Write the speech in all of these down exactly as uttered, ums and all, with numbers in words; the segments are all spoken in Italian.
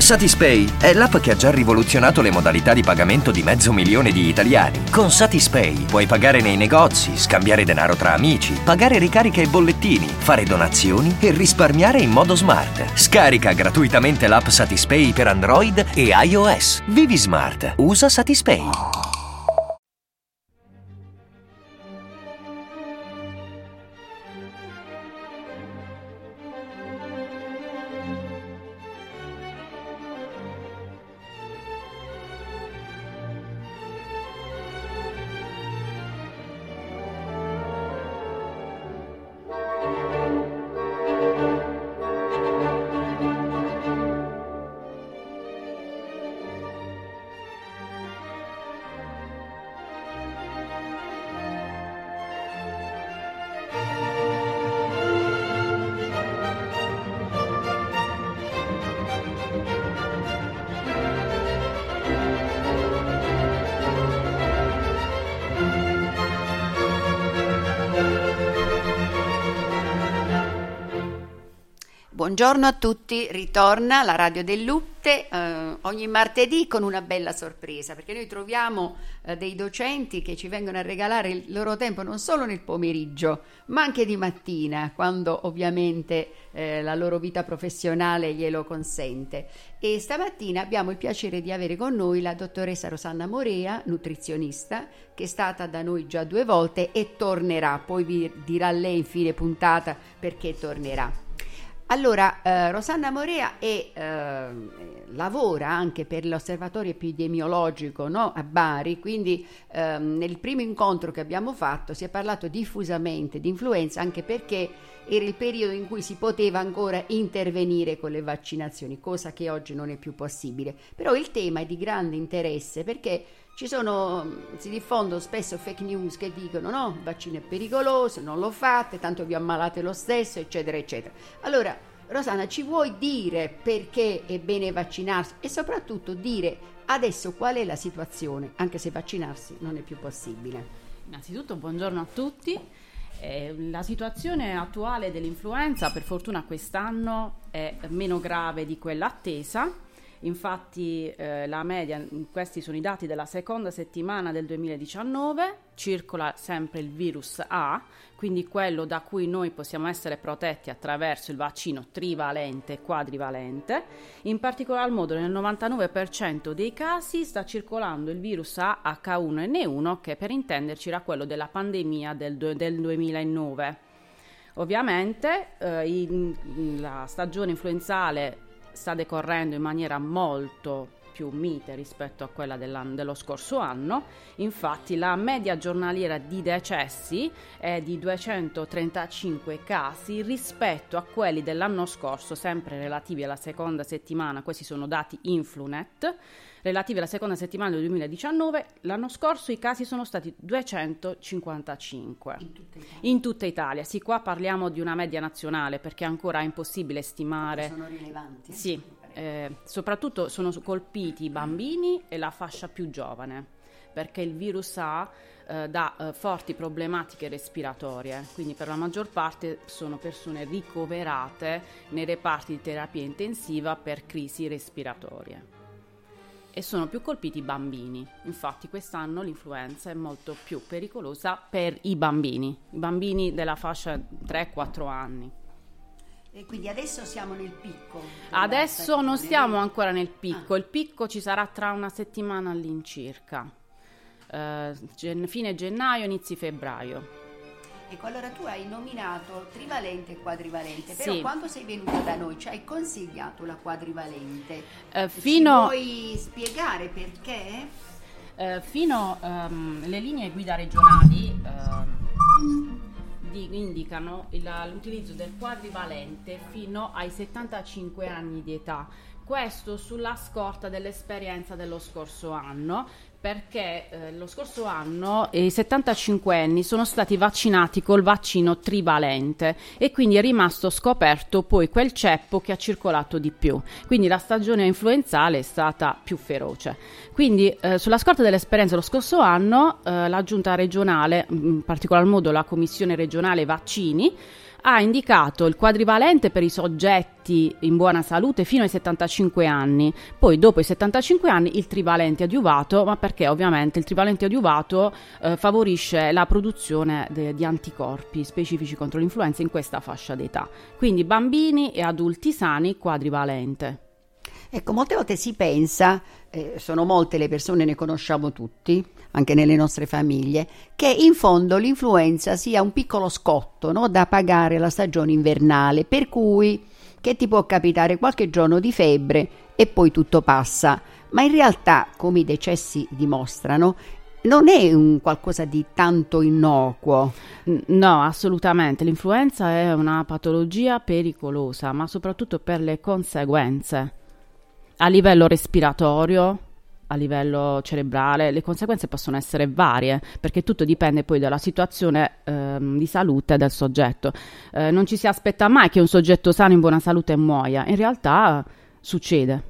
Satispay è l'app che ha già rivoluzionato le modalità di pagamento di mezzo milione di italiani. Con Satispay puoi pagare nei negozi, scambiare denaro tra amici, pagare ricariche e bollettini, fare donazioni e risparmiare in modo smart. Scarica gratuitamente l'app Satispay per Android e iOS. Vivi smart. Usa Satispay. Buongiorno a tutti, ritorna la Radio dell'Utte eh, ogni martedì con una bella sorpresa, perché noi troviamo eh, dei docenti che ci vengono a regalare il loro tempo non solo nel pomeriggio, ma anche di mattina, quando ovviamente eh, la loro vita professionale glielo consente. E stamattina abbiamo il piacere di avere con noi la dottoressa Rosanna Morea, nutrizionista, che è stata da noi già due volte e tornerà, poi vi dirà lei in fine puntata perché tornerà. Allora, eh, Rosanna Morea è, eh, lavora anche per l'osservatorio epidemiologico, no, a Bari, quindi eh, nel primo incontro che abbiamo fatto si è parlato diffusamente di influenza, anche perché era il periodo in cui si poteva ancora intervenire con le vaccinazioni, cosa che oggi non è più possibile. Però il tema è di grande interesse perché ci sono, si diffondono spesso fake news che dicono no, il vaccino è pericoloso, non lo fate, tanto vi ammalate lo stesso, eccetera, eccetera. Allora, Rosanna, ci vuoi dire perché è bene vaccinarsi e soprattutto dire adesso qual è la situazione, anche se vaccinarsi non è più possibile? Innanzitutto buongiorno a tutti. Eh, la situazione attuale dell'influenza per fortuna quest'anno è meno grave di quella attesa. Infatti eh, la media, questi sono i dati della seconda settimana del duemiladiciannove, circola sempre il virus A, quindi quello da cui noi possiamo essere protetti attraverso il vaccino trivalente e quadrivalente. In particolar modo nel novantanove per cento dei casi sta circolando il virus A acca uno enne uno, che per intenderci era quello della pandemia del, del duemilanove. Ovviamente eh, in, la stagione influenzale sta decorrendo in maniera molto più mite rispetto a quella dello scorso anno. Infatti la media giornaliera di decessi è di duecentotrentacinque casi rispetto a quelli dell'anno scorso, sempre relativi alla seconda settimana. Questi sono dati Influnet relativi alla seconda settimana del duemiladiciannove. L'anno scorso i casi sono stati duecentocinquantacinque in tutta Italia. In tutta Italia, sì, qua parliamo di una media nazionale perché ancora è impossibile stimare. Sono rilevanti. Sì, eh, soprattutto sono colpiti i bambini e la fascia più giovane, perché il virus A eh, dà eh, forti problematiche respiratorie, quindi per la maggior parte sono persone ricoverate nei reparti di terapia intensiva per crisi respiratorie. E sono più colpiti i bambini. Infatti quest'anno l'influenza è molto più pericolosa per i bambini, i bambini della fascia tre quattro anni. E quindi adesso siamo nel picco? Adesso non siamo ancora nel picco, ah. Il picco ci sarà tra una settimana all'incirca, eh, gen- fine gennaio, inizi febbraio. Ecco, allora tu hai nominato trivalente e quadrivalente, però sì. Quando sei venuta da noi ci hai consigliato la quadrivalente. Eh, fino... Ci vuoi spiegare perché? Eh, fino um, le linee guida regionali uh, di, indicano il, l'utilizzo del quadrivalente fino ai settantacinque anni di età. Questo sulla scorta dell'esperienza dello scorso anno, perché eh, lo scorso anno i settantacinquenni sono stati vaccinati col vaccino trivalente e quindi è rimasto scoperto poi quel ceppo che ha circolato di più, quindi la stagione influenzale è stata più feroce. Quindi eh, sulla scorta dell'esperienza lo scorso anno eh, la giunta regionale, in particolar modo la commissione regionale vaccini, ha indicato il quadrivalente per i soggetti in buona salute fino ai settantacinque anni, poi dopo i settantacinque anni il trivalente adiuvato, ma perché ovviamente il trivalente adiuvato eh, favorisce la produzione de- di anticorpi specifici contro l'influenza in questa fascia d'età. Quindi bambini e adulti sani quadrivalente. Ecco, molte volte si pensa, eh, sono molte le persone, ne conosciamo tutti, anche nelle nostre famiglie, che in fondo l'influenza sia un piccolo scotto, no, da pagare la stagione invernale, per cui che ti può capitare qualche giorno di febbre e poi tutto passa. Ma in realtà, come i decessi dimostrano, non è un qualcosa di tanto innocuo. No, assolutamente. L'influenza è una patologia pericolosa, ma soprattutto per le conseguenze. A livello respiratorio, a livello cerebrale, le conseguenze possono essere varie, perché tutto dipende poi dalla situazione ehm, di salute del soggetto. Eh, non ci si aspetta mai che un soggetto sano in buona salute muoia, in realtà succede.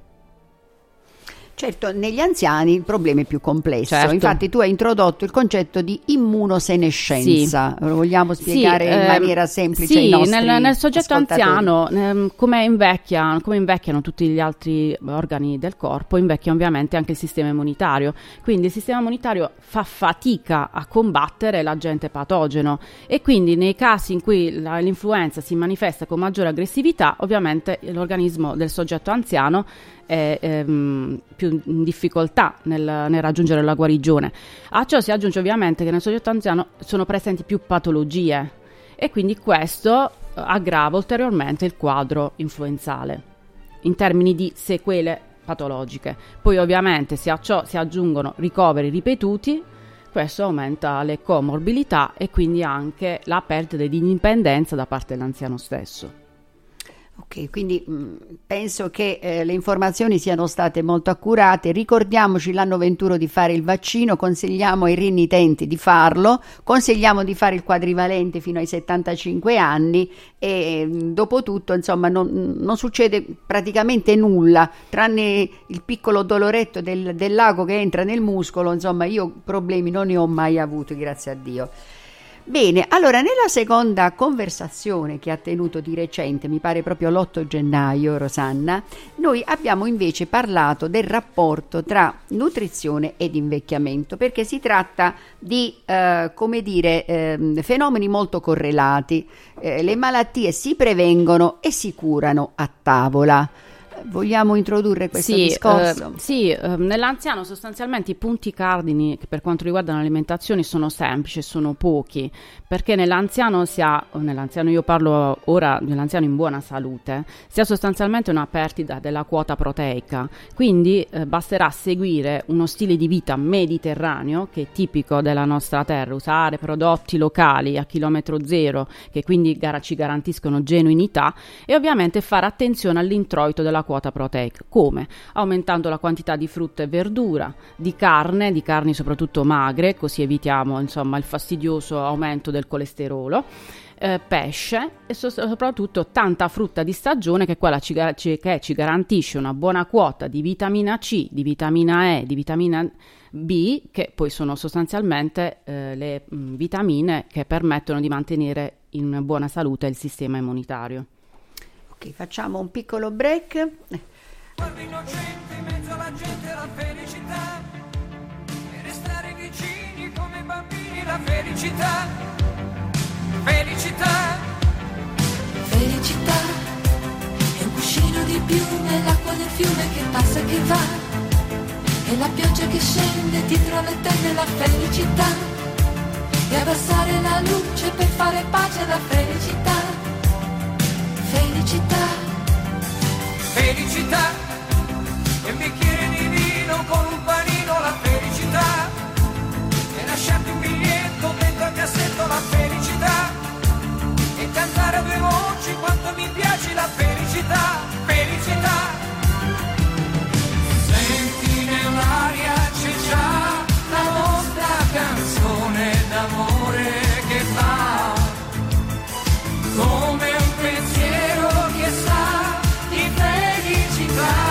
Certo, negli anziani il problema è più complesso. Certo. Infatti tu hai introdotto il concetto di immunosenescenza. Sì. Lo vogliamo spiegare sì, in eh, maniera semplice sì, ai nostri nel, nel soggetto anziano, eh, come invecchia, come invecchiano tutti gli altri organi del corpo, invecchia ovviamente anche il sistema immunitario. Quindi il sistema immunitario fa fatica a combattere l'agente patogeno e quindi nei casi in cui la, l'influenza si manifesta con maggiore aggressività, ovviamente l'organismo del soggetto anziano è ehm, più in difficoltà nel, nel raggiungere la guarigione. A ciò si aggiunge ovviamente che nel soggetto anziano sono presenti più patologie e quindi questo aggrava ulteriormente il quadro influenzale in termini di sequele patologiche. Poi ovviamente se a ciò si aggiungono ricoveri ripetuti, questo aumenta le comorbilità e quindi anche la perdita di indipendenza da parte dell'anziano stesso. Ok, quindi mh, penso che eh, le informazioni siano state molto accurate. Ricordiamoci l'anno venturo di fare il vaccino, consigliamo ai renitenti di farlo, consigliamo di fare il quadrivalente fino ai settantacinque anni e mh, dopo tutto insomma non, non succede praticamente nulla, tranne il piccolo doloretto del, dell'ago che entra nel muscolo. Insomma, io problemi non ne ho mai avuti, grazie a Dio. Bene, allora nella seconda conversazione che ha tenuto di recente, mi pare proprio l'otto gennaio, Rosanna, noi abbiamo invece parlato del rapporto tra nutrizione ed invecchiamento, perché si tratta di, eh, come dire, eh, fenomeni molto correlati. Eh, le malattie si prevengono e si curano a tavola. Vogliamo introdurre questo sì, discorso? Eh, sì, eh, nell'anziano sostanzialmente i punti cardini che per quanto riguarda l'alimentazione sono semplici, sono pochi, perché nell'anziano si ha, nell'anziano io parlo ora dell'anziano in buona salute, si ha sostanzialmente una perdita della quota proteica, quindi eh, basterà seguire uno stile di vita mediterraneo che è tipico della nostra terra, usare prodotti locali a chilometro zero che quindi gar- ci garantiscono genuinità e ovviamente fare attenzione all'introito della quota proteica. Come? Aumentando la quantità di frutta e verdura, di carne, di carni soprattutto magre, così evitiamo insomma il fastidioso aumento del colesterolo, eh, pesce e so- soprattutto tanta frutta di stagione che quella ci, ci, che ci garantisce una buona quota di vitamina C, di vitamina E, di vitamina B, che poi sono sostanzialmente eh, le mh, vitamine che permettono di mantenere in buona salute il sistema immunitario. Ok, facciamo un piccolo break. Guardi innocente in mezzo alla gente la felicità e restare vicini come bambini la felicità. Felicità. Felicità è un cuscino di più nell'acqua del fiume che passa e che va, e la pioggia che scende dietro le tende la felicità, e abbassare la luce per fare pace alla felicità. Felicità. Felicità. E un bicchiere di vino con un panino la felicità. E lasciarti un biglietto dentro al cassetto la felicità. E cantare a due voci quanto mi piace la felicità. Felicità. Senti nell'aria c'è già la nostra canzone d'amore che va come un pensiero che sa di felicità.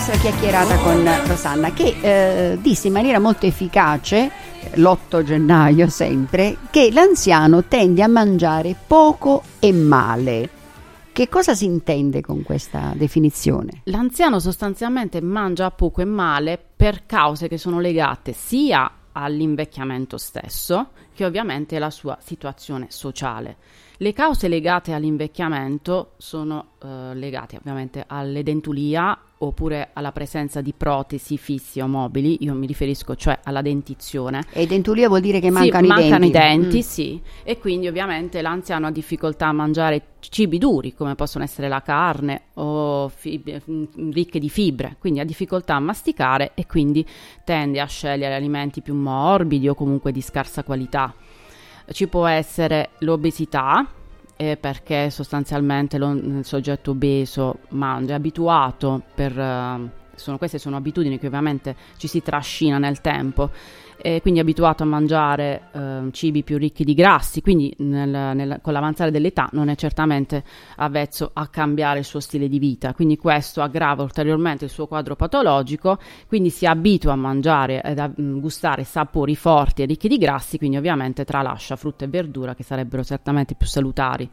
nostra chiacchierata con Rosanna, che eh, disse in maniera molto efficace, l'otto gennaio sempre, che l'anziano tende a mangiare poco e male. Che cosa si intende con questa definizione? L'anziano sostanzialmente mangia poco e male per cause che sono legate sia all'invecchiamento stesso che ovviamente alla sua situazione sociale. Le cause legate all'invecchiamento sono eh, legate ovviamente all'edentulia oppure alla presenza di protesi fissi o mobili. Io mi riferisco cioè alla dentizione. E dentulia vuol dire che sì, mancano i mancano denti? i denti, Mm. sì. E quindi ovviamente l'anziano ha difficoltà a mangiare cibi duri come possono essere la carne o fib- ricche di fibre, quindi ha difficoltà a masticare e quindi tende a scegliere alimenti più morbidi o comunque di scarsa qualità. Ci può essere l'obesità, eh, perché sostanzialmente lo, il soggetto obeso mangia, è abituato per, uh, sono, queste sono abitudini che ovviamente ci si trascina nel tempo, e quindi è abituato a mangiare uh, cibi più ricchi di grassi, quindi nel, nel, con l'avanzare dell'età non è certamente avvezzo a cambiare il suo stile di vita, quindi questo aggrava ulteriormente il suo quadro patologico, quindi si abitua a mangiare ed a mh, gustare sapori forti e ricchi di grassi, quindi ovviamente tralascia frutta e verdura che sarebbero certamente più salutari.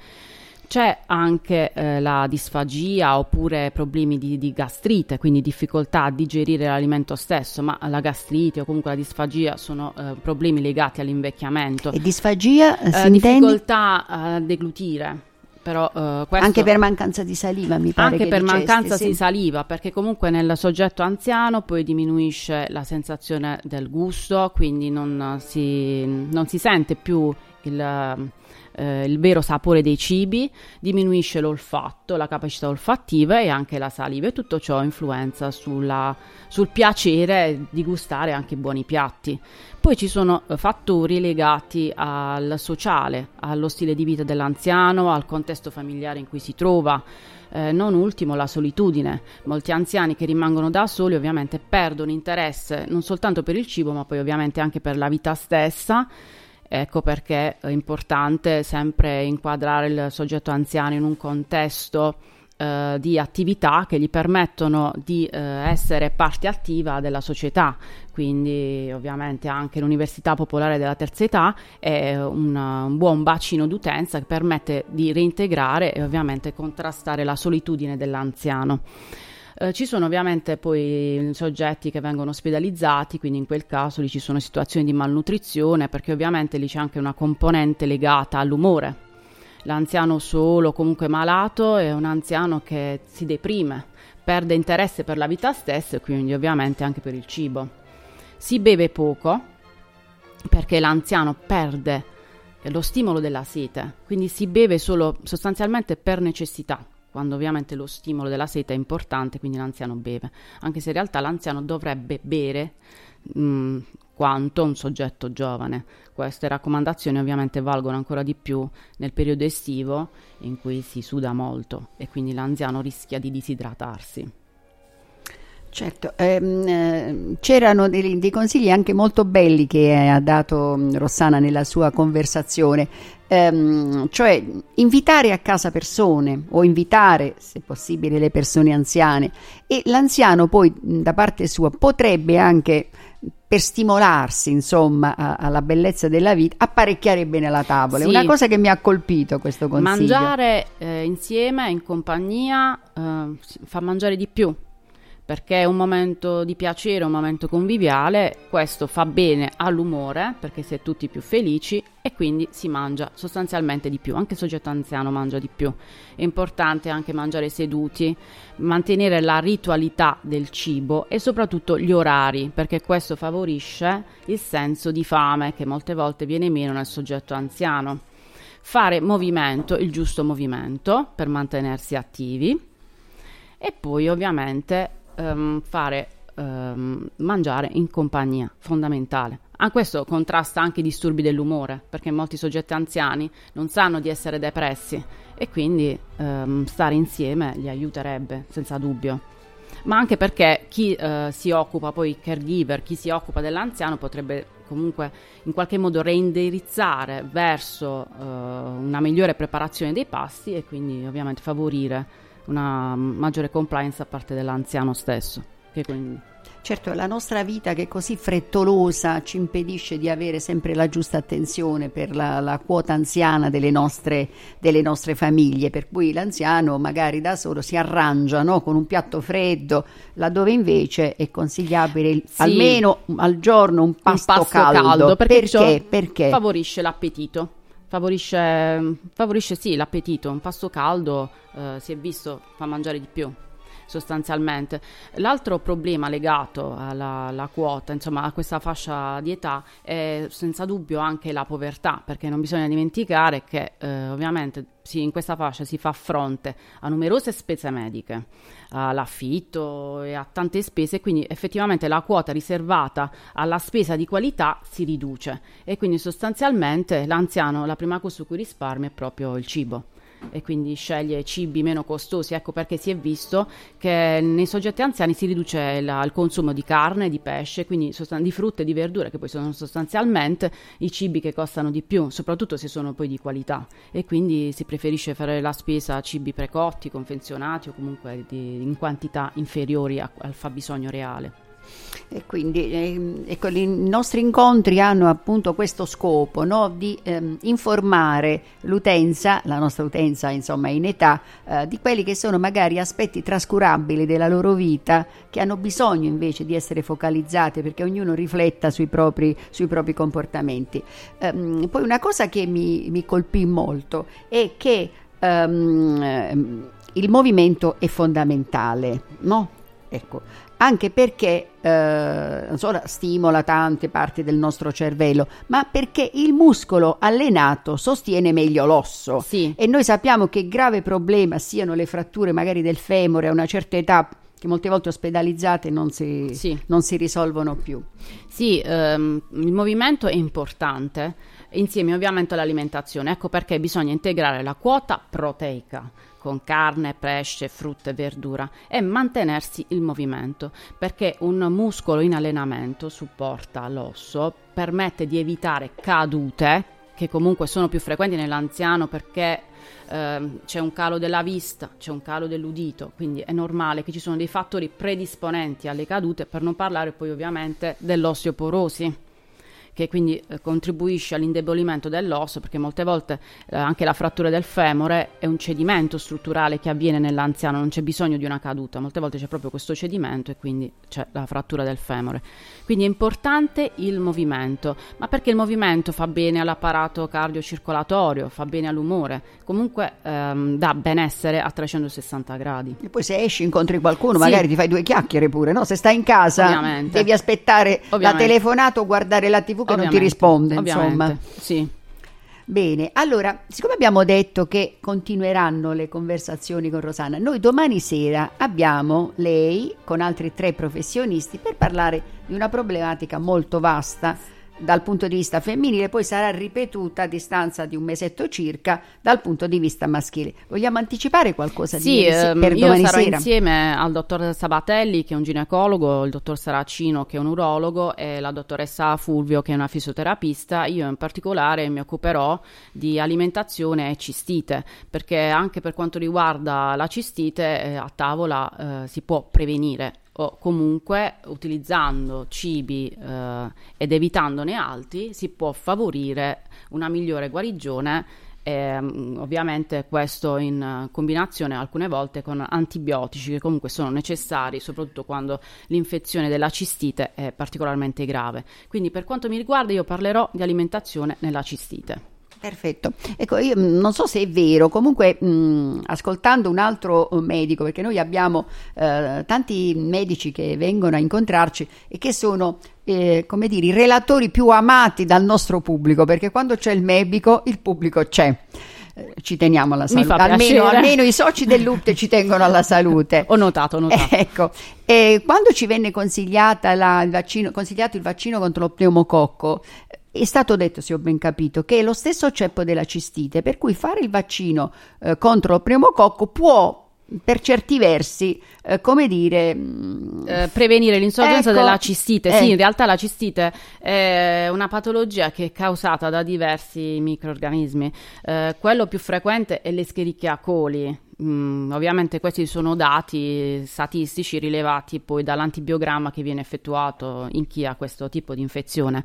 C'è anche eh, la disfagia oppure problemi di, di gastrite, quindi difficoltà a digerire l'alimento stesso, ma la gastrite o comunque la disfagia sono eh, problemi legati all'invecchiamento. E disfagia eh, si Eh, intende? difficoltà a deglutire, però eh, questo... Anche per mancanza di saliva, mi pare Anche che per diceste, mancanza sì. di saliva, perché comunque nel soggetto anziano poi diminuisce la sensazione del gusto, quindi non si, non si sente più il, eh, il vero sapore dei cibi, diminuisce l'olfatto, la capacità olfattiva e anche la saliva, e tutto ciò influenza sulla, sul piacere di gustare anche buoni piatti. Poi ci sono eh, fattori legati al sociale, allo stile di vita dell'anziano, al contesto familiare in cui si trova, eh, non ultimo la solitudine. Molti anziani che rimangono da soli ovviamente perdono interesse non soltanto per il cibo, ma poi ovviamente anche per la vita stessa. Ecco perché è importante sempre inquadrare il soggetto anziano in un contesto eh, di attività che gli permettono di eh, essere parte attiva della società. Quindi ovviamente anche l'Università Popolare della Terza Età è una, un buon bacino d'utenza che permette di reintegrare e ovviamente contrastare la solitudine dell'anziano. Eh, ci sono ovviamente poi soggetti che vengono ospedalizzati, quindi in quel caso lì ci sono situazioni di malnutrizione, perché ovviamente lì c'è anche una componente legata all'umore. L'anziano solo, comunque malato, è un anziano che si deprime, perde interesse per la vita stessa e quindi ovviamente anche per il cibo. Si beve poco perché l'anziano perde lo stimolo della sete, quindi si beve solo sostanzialmente per necessità, quando ovviamente lo stimolo della sete è importante, quindi l'anziano beve, anche se in realtà l'anziano dovrebbe bere mh, quanto un soggetto giovane. Queste raccomandazioni ovviamente valgono ancora di più nel periodo estivo in cui si suda molto e quindi l'anziano rischia di disidratarsi. Certo, ehm, eh, c'erano dei, dei consigli anche molto belli che ha dato mh, Rossana nella sua conversazione, ehm, cioè invitare a casa persone o invitare, se possibile, le persone anziane, e l'anziano poi mh, da parte sua potrebbe anche, per stimolarsi insomma a, alla bellezza della vita, apparecchiare bene la tavola. È Sì. una cosa che mi ha colpito questo consiglio. Mangiare eh, insieme, in compagnia, eh, fa mangiare di più, perché è un momento di piacere, un momento conviviale, questo fa bene all'umore perché si è tutti più felici e quindi si mangia sostanzialmente di più, anche il soggetto anziano mangia di più. È importante anche mangiare seduti, mantenere la ritualità del cibo e soprattutto gli orari, perché questo favorisce il senso di fame che molte volte viene meno nel soggetto anziano. Fare movimento, il giusto movimento per mantenersi attivi e poi ovviamente Um, fare um, mangiare in compagnia, fondamentale. A questo contrasta anche i disturbi dell'umore, perché molti soggetti anziani non sanno di essere depressi e quindi um, stare insieme li aiuterebbe senza dubbio. Ma anche perché chi uh, si occupa, poi caregiver, chi si occupa dell'anziano potrebbe comunque in qualche modo reindirizzare verso uh, una migliore preparazione dei pasti e quindi ovviamente favorire una maggiore compliance da parte dell'anziano stesso. Che quindi... Certo, la nostra vita che è così frettolosa ci impedisce di avere sempre la giusta attenzione per la, la quota anziana delle nostre, delle nostre famiglie, per cui l'anziano magari da solo si arrangia, no, con un piatto freddo, laddove invece è consigliabile sì. almeno al giorno un pasto, un pasto caldo. caldo perché, perché? Perché favorisce l'appetito. Favorisce, favorisce sì l'appetito. Un pasto caldo eh, si è visto fa mangiare di più. Sostanzialmente. L'altro problema legato alla, alla quota, insomma a questa fascia di età, è senza dubbio anche la povertà, perché non bisogna dimenticare che eh, ovviamente sì, in questa fascia si fa fronte a numerose spese mediche, all'affitto e a tante spese, quindi effettivamente la quota riservata alla spesa di qualità si riduce e quindi sostanzialmente l'anziano, la prima cosa su cui risparmia è proprio il cibo. E quindi sceglie cibi meno costosi. Ecco perché si è visto che nei soggetti anziani si riduce la, il consumo di carne, di pesce, quindi sostan- di frutta e di verdure, che poi sono sostanzialmente i cibi che costano di più, soprattutto se sono poi di qualità, e quindi si preferisce fare la spesa a cibi precotti, confezionati o comunque di, in quantità inferiori a, al fabbisogno reale. E quindi eh, ecco, i nostri incontri hanno appunto questo scopo, no? Di ehm, informare l'utenza, la nostra utenza insomma in età, eh, di quelli che sono magari aspetti trascurabili della loro vita, che hanno bisogno invece di essere focalizzati perché ognuno rifletta sui propri, sui propri comportamenti. Ehm, poi una cosa che mi, mi colpì molto è che ehm, il movimento è fondamentale, no? Ecco, anche perché eh, non solo stimola tante parti del nostro cervello, ma perché il muscolo allenato sostiene meglio l'osso. Sì. E noi sappiamo che grave problema siano le fratture magari del femore a una certa età, che molte volte ospedalizzate non si, sì. non si risolvono più. Sì, ehm, il movimento è importante, insieme ovviamente all'alimentazione. Ecco perché bisogna integrare la quota proteica con carne, pesce, frutta e verdura e mantenersi il movimento, perché un muscolo in allenamento supporta l'osso, permette di evitare cadute, che comunque sono più frequenti nell'anziano perché eh, c'è un calo della vista, c'è un calo dell'udito, quindi è normale che ci sono dei fattori predisponenti alle cadute, per non parlare poi ovviamente dell'osteoporosi, che quindi eh, contribuisce all'indebolimento dell'osso, perché molte volte eh, anche la frattura del femore è un cedimento strutturale che avviene nell'anziano, non c'è bisogno di una caduta, molte volte c'è proprio questo cedimento e quindi c'è la frattura del femore. Quindi è importante il movimento, ma perché il movimento fa bene all'apparato cardiocircolatorio, fa bene all'umore, comunque ehm, dà benessere a trecentosessanta gradi. E poi se esci incontri qualcuno, sì. magari ti fai due chiacchiere pure, no? Se stai in casa ovviamente. Devi aspettare ovviamente. la telefonata o guardare la tivù che ovviamente. non ti risponde, ovviamente. insomma. Sì. Bene, allora, siccome abbiamo detto che continueranno le conversazioni con Rosanna, noi domani sera abbiamo lei con altri tre professionisti per parlare di una problematica molto vasta dal punto di vista femminile, poi sarà ripetuta a distanza di un mesetto circa dal punto di vista maschile. Vogliamo anticipare qualcosa sì, di ehm, per io domani sarò sera? Insieme al dottor Sabatelli, che è un ginecologo, il dottor Saracino, che è un urologo, e la dottoressa Fulvio, che è una fisioterapista. Io in particolare mi occuperò di alimentazione e cistite, perché anche per quanto riguarda la cistite eh, a tavola eh, si può prevenire, o comunque utilizzando cibi eh, ed evitandone altri si può favorire una migliore guarigione, eh, ovviamente questo in combinazione alcune volte con antibiotici, che comunque sono necessari soprattutto quando l'infezione della cistite è particolarmente grave. Quindi per quanto mi riguarda io parlerò di alimentazione nella cistite. Perfetto, ecco, io non so se è vero, comunque mh, ascoltando un altro medico, perché noi abbiamo eh, tanti medici che vengono a incontrarci e che sono eh, come dire i relatori più amati dal nostro pubblico, perché quando c'è il medico il pubblico c'è. Eh, ci teniamo alla salute, almeno, almeno i soci del Lupte ci tengono alla salute. Ho notato, ho notato. Eh, ecco, eh, quando ci venne consigliata la, il vaccino, consigliato il vaccino contro lo pneumococco, è stato detto, se ho ben capito, che è lo stesso ceppo della cistite, per cui fare il vaccino eh, contro lo pneumococco può per certi versi, eh, come dire, eh, prevenire l'insorgenza ecco, della cistite. eh. Sì, in realtà la cistite è una patologia che è causata da diversi microrganismi. Eh, quello più frequente è l'Escherichia coli, mh, ovviamente questi sono dati statistici rilevati poi dall'antibiogramma che viene effettuato in chi ha questo tipo di infezione.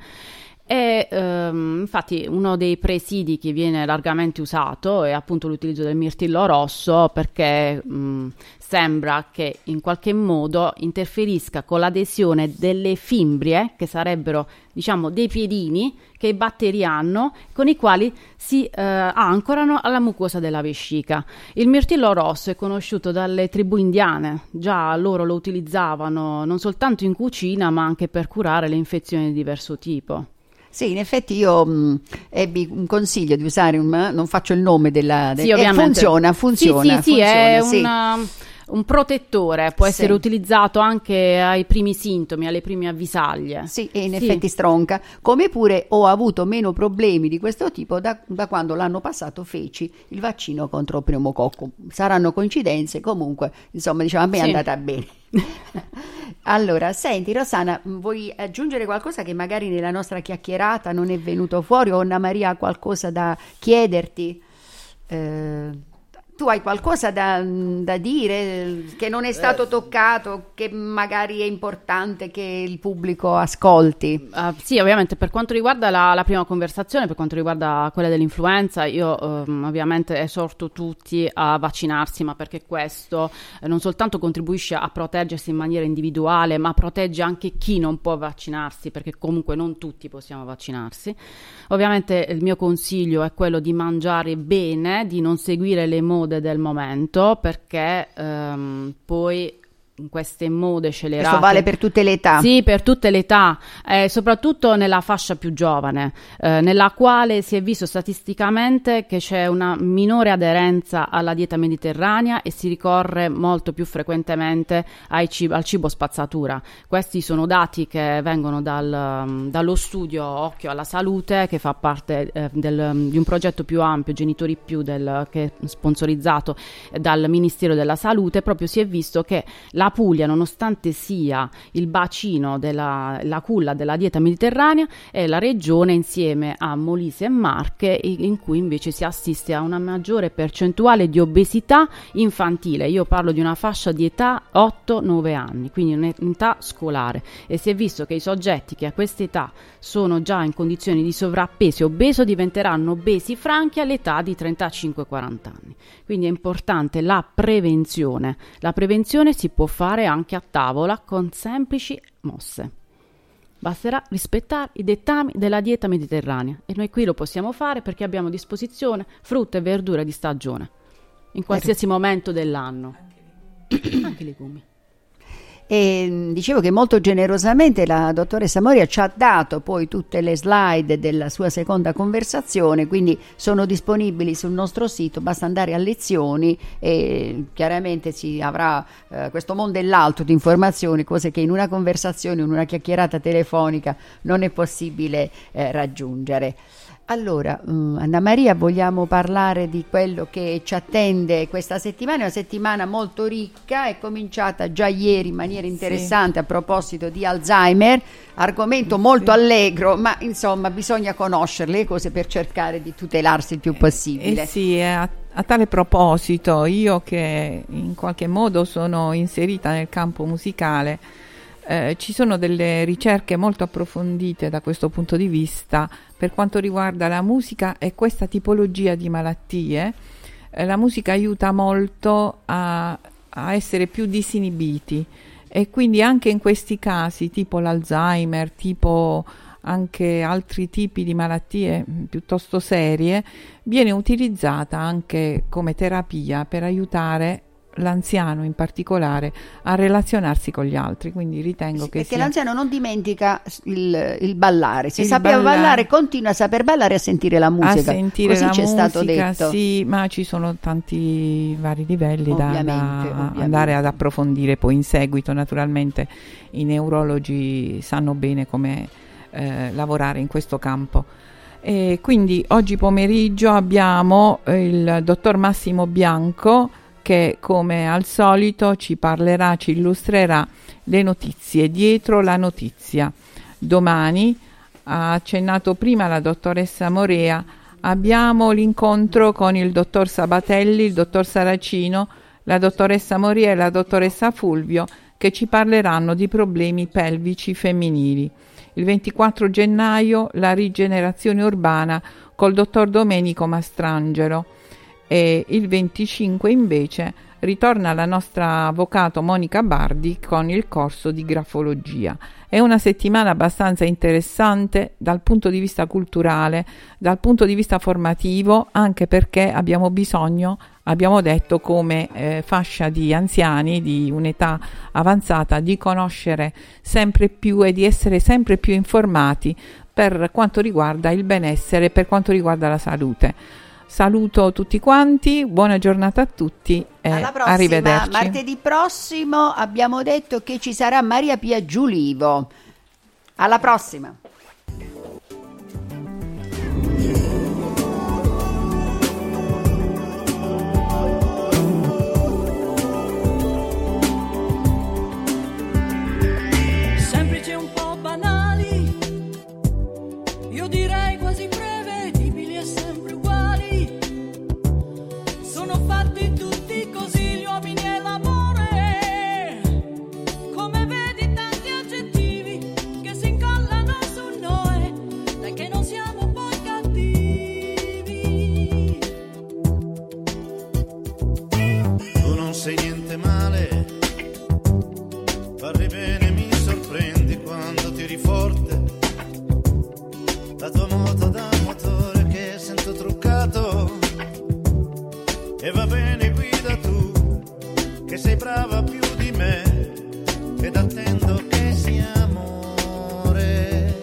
E ehm, infatti uno dei presidi che viene largamente usato è appunto l'utilizzo del mirtillo rosso, perché mh, sembra che in qualche modo interferisca con l'adesione delle fimbrie, che sarebbero, diciamo, dei piedini che i batteri hanno, con i quali si eh, ancorano alla mucosa della vescica. Il mirtillo rosso è conosciuto dalle tribù indiane, già loro lo utilizzavano non soltanto in cucina ma anche per curare le infezioni di diverso tipo. Sì, in effetti io mh, ebbi un consiglio di usare un, non faccio il nome della... De- sì, ovviamente. E funziona, funziona. Sì, sì, sì, funziona, è sì. Una, un protettore, può essere sì. utilizzato anche ai primi sintomi, alle prime avvisaglie. Sì, e in sì. effetti stronca. Come pure ho avuto meno problemi di questo tipo da, da quando l'anno passato feci il vaccino contro il pneumococco. Saranno coincidenze, comunque, insomma, diciamo, a me è sì. andata bene. Allora, senti Rossana, vuoi aggiungere qualcosa che magari nella nostra chiacchierata non è venuto fuori, o Anna Maria ha qualcosa da chiederti? Eh, tu hai qualcosa da, da dire che non è stato toccato, che magari è importante che il pubblico ascolti? Uh, sì, ovviamente per quanto riguarda la, la prima conversazione, per quanto riguarda quella dell'influenza, io um, ovviamente esorto tutti a vaccinarsi, ma perché questo eh, non soltanto contribuisce a proteggersi in maniera individuale, ma protegge anche chi non può vaccinarsi, perché comunque non tutti possiamo vaccinarsi. Ovviamente il mio consiglio è quello di mangiare bene, di non seguire le mode del momento, perché um, poi in queste mode scelerate. Questo vale per tutte le età? Sì, per tutte le età, eh, soprattutto nella fascia più giovane, eh, nella quale si è visto statisticamente che c'è una minore aderenza alla dieta mediterranea e si ricorre molto più frequentemente ai cib- al cibo spazzatura. Questi sono dati che vengono dal, dallo studio Occhio alla Salute, che fa parte eh, del, di un progetto più ampio, Genitori Più, del, che è sponsorizzato dal Ministero della Salute. Proprio si è visto che la La Puglia, nonostante sia il bacino della la culla della dieta mediterranea, è la regione insieme a Molise e Marche in cui invece si assiste a una maggiore percentuale di obesità infantile. Io parlo di una fascia di età otto nove anni, quindi un'età scolare, e si è visto che i soggetti che a questa età sono già in condizioni di sovrappeso e obeso diventeranno obesi franchi all'età di trentacinque quaranta anni. Quindi è importante la prevenzione. La prevenzione si può fare anche a tavola con semplici mosse. Basterà rispettare i dettami della dieta mediterranea, e noi qui lo possiamo fare perché abbiamo a disposizione frutta e verdura di stagione in qualsiasi momento dell'anno, anche legumi. E dicevo che molto generosamente la dottoressa Moria ci ha dato poi tutte le slide della sua seconda conversazione, quindi sono disponibili sul nostro sito, basta andare a lezioni e chiaramente si avrà eh, questo mondo e l'altro di informazioni, cose che in una conversazione, in una chiacchierata telefonica non è possibile eh, raggiungere. Allora, um, Anna Maria, vogliamo parlare di quello che ci attende questa settimana? È una settimana molto ricca, è cominciata già ieri in maniera interessante, sì, a proposito di Alzheimer, argomento molto sì. allegro, ma insomma bisogna conoscere le cose per cercare di tutelarsi il più possibile. Eh sì, a, a tale proposito, io che in qualche modo sono inserita nel campo musicale, Eh, ci sono delle ricerche molto approfondite da questo punto di vista per quanto riguarda la musica e questa tipologia di malattie. Eh, la musica aiuta molto a, a essere più disinibiti, e quindi anche in questi casi, tipo l'Alzheimer, tipo anche altri tipi di malattie piuttosto serie, viene utilizzata anche come terapia per aiutare l'anziano in particolare a relazionarsi con gli altri, quindi ritengo sì, che perché sia... l'anziano non dimentica il, il ballare, se il sapeva ballare, ballare continua a saper ballare e a sentire la musica, a sentire così la c'è musica, stato detto. sì, ma ci sono tanti vari livelli da, ovviamente, da ovviamente. andare ad approfondire poi in seguito. Naturalmente i neurologi sanno bene come eh, lavorare in questo campo. E quindi oggi pomeriggio abbiamo il dottor Massimo Bianco, che come al solito ci parlerà, ci illustrerà le notizie dietro la notizia. Domani, ha accennato prima la dottoressa Morea, abbiamo l'incontro con il dottor Sabatelli, il dottor Saracino, la dottoressa Moria e la dottoressa Fulvio, che ci parleranno di problemi pelvici femminili. Il ventiquattro gennaio la rigenerazione urbana col dottor Domenico Mastrangelo, e il venticinque invece ritorna la nostra avvocato Monica Bardi con il corso di grafologia. È una settimana abbastanza interessante dal punto di vista culturale, dal punto di vista formativo, anche perché abbiamo bisogno, abbiamo detto, come eh, fascia di anziani di un'età avanzata, di conoscere sempre più e di essere sempre più informati per quanto riguarda il benessere, per quanto riguarda la salute. Saluto tutti quanti, buona giornata a tutti e alla prossima. Arrivederci. Martedì prossimo abbiamo detto che ci sarà Maria Pia Giulivo. Alla prossima. Semplici e un po' banali, io direi quasi prevedibili e sempre uguali. Sono fatti tutti così gli uomini e l'amore, come vedi tanti aggettivi che si incollano su noi, dai che non siamo poi cattivi. Tu non sei niente male, parli bene, mi sorprendi quando tiri forte. La tua moto da motore che sento truccato, e va bene, guida tu, che sei brava più di me, ed attendo che sia amore.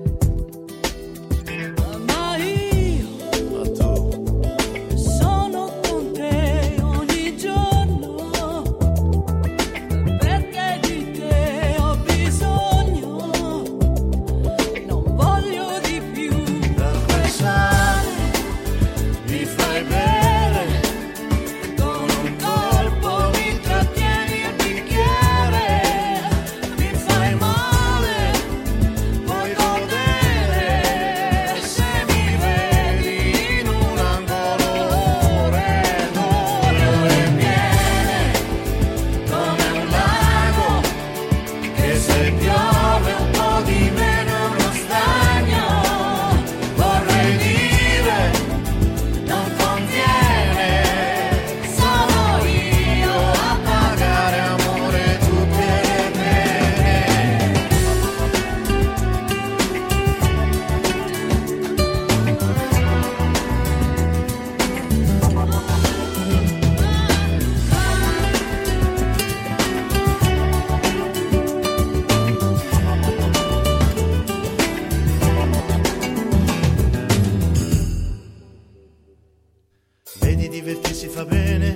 Ma io Ma tu sono con te ogni giorno, perché di te ho bisogno, non voglio di più. da pensare mi fai bene, Con un colpo mi trattieni il bicchiere, mi fai male, puoi godere se mi vedi in un angolo ore ed ore ore piene, come un lago che se piove un po' di meno è uno stagno. Vorrei dire non conviene, sono io a pagare amore tutte le pene. Vedi, divertirsi fa bene,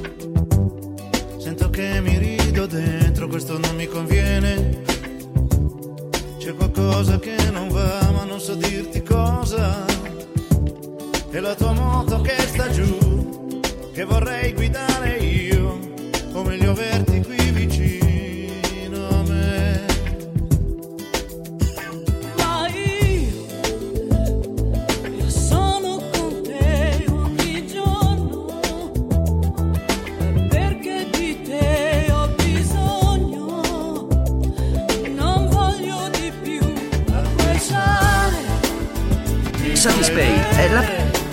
sento che mi rido dentro, questo non mi conviene. C'è qualcosa che non va, ma non so dirti cosa. E la tua moto che sta giù, che vorrei guidare io, o meglio averti qui vicino a me. ma io, io sono con te ogni giorno, perché di te ho bisogno, non voglio di più. A quel sale Satispay è l'app